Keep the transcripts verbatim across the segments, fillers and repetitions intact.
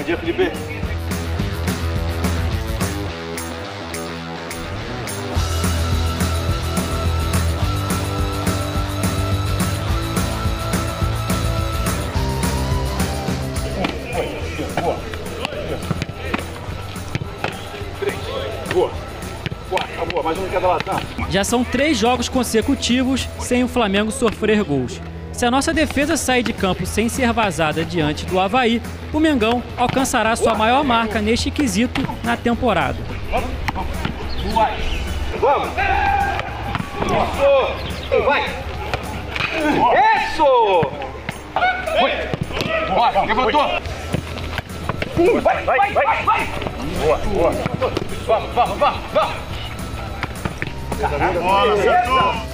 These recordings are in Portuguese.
dia, Felipe. Boa. Boa, boa, mais um de cada lado, tá? Já são três jogos consecutivos sem o Flamengo sofrer gols. Se a nossa defesa sair de campo sem ser vazada diante do Avaí, o Mengão alcançará sua maior marca neste quesito na temporada. Vamos! Vamos! Isso! Vai! Isso! Bora, levantou! Vai, vai, vai, vai! Boa, boa! Vamos, vamos, vamos, vamos! Bola, acertou!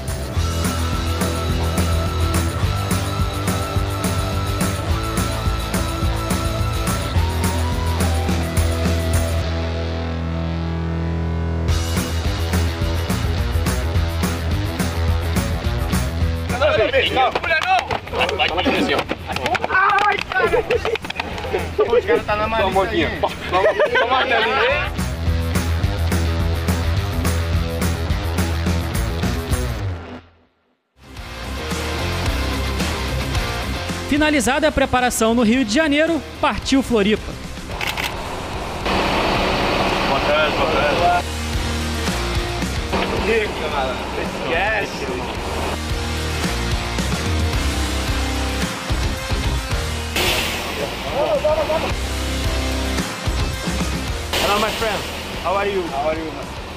Mulher não! Vai, vai, desceu. Ai, cara! Os caras tá na malinha. Toma martelinho. Finalizada a preparação no Rio de Janeiro, partiu Floripa. Botando, botando. Ih, camarada, esquece, irmão. Hello, my friend. How are you? How are you?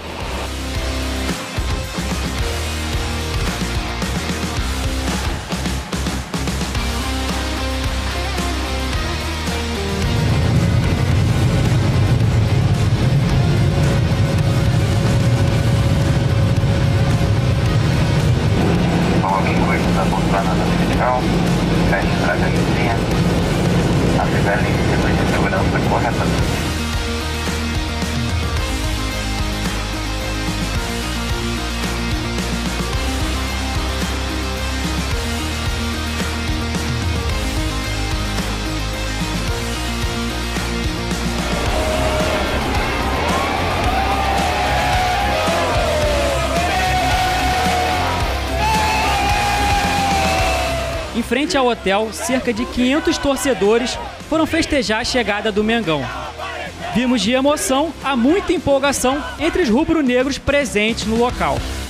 Coloque coisas apontando na fiscal, feche para a galinha, aplique a linha de segurança correta. Em frente ao hotel, cerca de quinhentos torcedores foram festejar a chegada do Mengão. Vimos de emoção a muita empolgação entre os rubro-negros presentes no local.